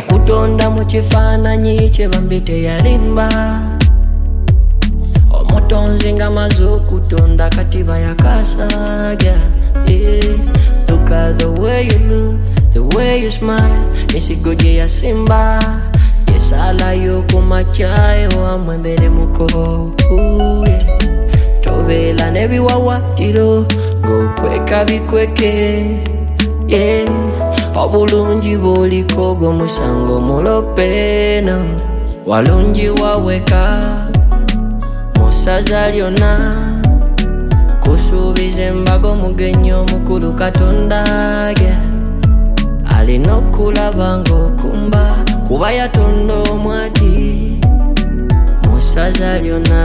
yakutonda mu kifaananyi kye bambi teyalimba. Omutonzi nga maze okutonda kati bayakasaaga. Look at the way you look, the way you smile, misigo gye yasimba. Yesalayo ku makya ewamwe mbere muko. Tobeera n'ebiwawaatiro ng'okweka bikweke. Obulungi bw'oliko gw'omusango mulopeeno. Walungi waweka musaza lyonna. Kusuubiza embago mugenyi omukulu Katonda alina okulaba ng'okumba, kuba yatonda omwati musaza lyonna.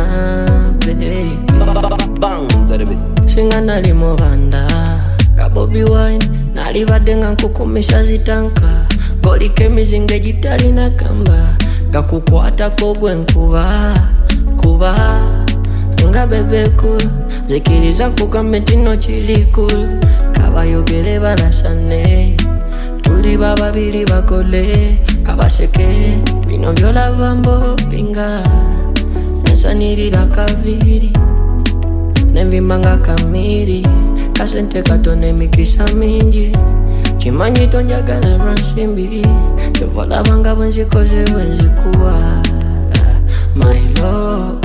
Singa nali mubanda ka Bobi Wine nalibadde nga nkukumisa zitanka, ng'oliko emizinga egitalina kamba, gakukwatako gwe nkuba kuba nga bebe cool. Zikiriza kugambe tino kiri cool, kabayogere balasane, tuli bababiri bakole kabaseke. Bino byolaba mbopinga nasanirira kaviri nenvimba nga kamiri, kasente katone mikisa mingi, kimanyi tonjagala lwansimbi, kyovalabanga bwenzikoze bwenzikuwa my love.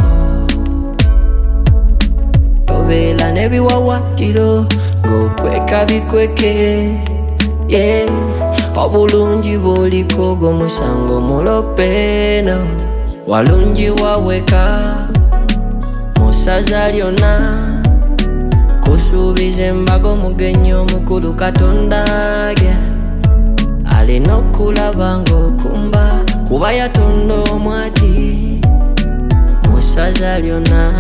Tobeera n'ebiwawaatiro ng'okweka bikweke. Obulungi bw'oliko gw'omusango mulopeeno. Walungi waweka musaza lyonna. Kusuubiza embago mugenyi omukulu Katonda alina okulaba ng'okumba, kuba yatonda omwati musaza lyonna.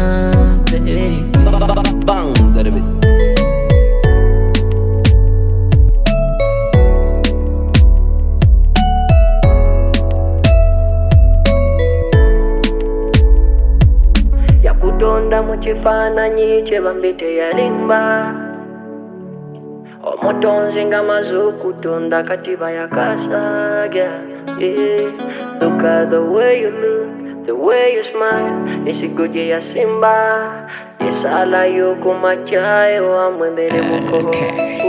Yakutonda mu kifaananyi kye bambi teyalimba. Omutonzi nga maze okutonda kati bayakasaaga. Look at the way you look, the way you smile, misigo gye yasimba. Yesalayo ku makya ewamwe mbere muko.